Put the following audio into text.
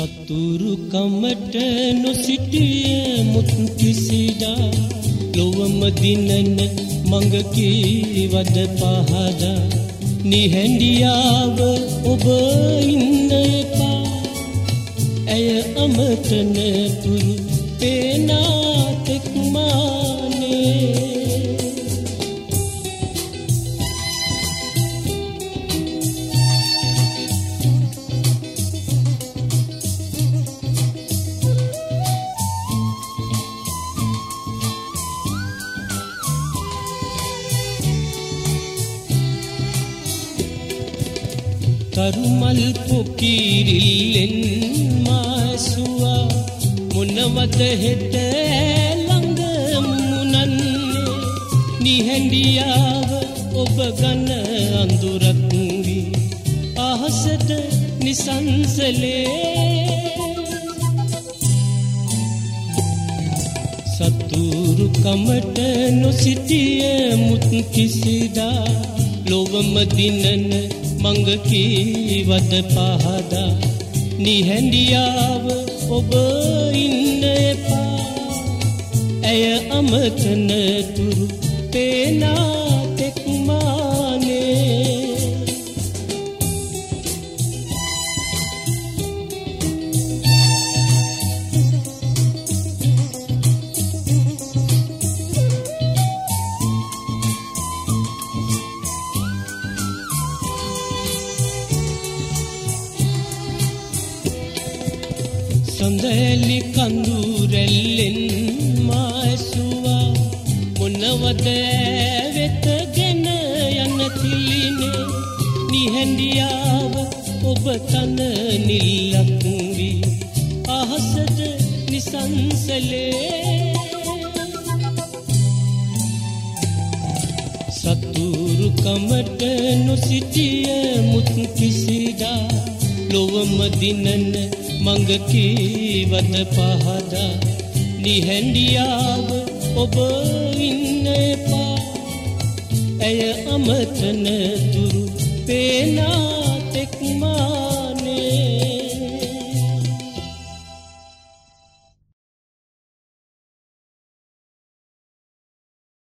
සතුරු කමට නොසිටිය මුත් කිසිදා ලොවම දිනන මඟ කීවද පහදා නිහැඬියාව ඔබ ඉන්න එපා ඇය අමතන තුරු පේනා තෙක්මානේ තරුමල් පොකිරිල්ලෙන් මාසුවා මොනවද හෙට ළඟ මුනන්නේ නිහැඬියාව ඔබ ගන අඳුරක් වී අහසට නිසංසලේ සතුරු කමට නොසිටිය මුත් කිසිදා ලොවම දිනන මඟ කීවද පහදා නිහැඬියාව ඔබ ඉන්න එපා ඇය අමතන තුරු පේනා තෙක්මානේ සඳලි කඳුරැල්ලෙන් මාසුවා මොනවද වෙතගෙන යන තිලිනේ නිහැඬියාව ඔබ තන නිල්ලක් වී අහසට නිසංසලේ සතුරු කමට නොසිටිය මුත් කිසිදා ලොවම දිනන මඟ කීවද පහදා නිහැඬියාව ඔබ ඉන්න එපා ඇය අමතන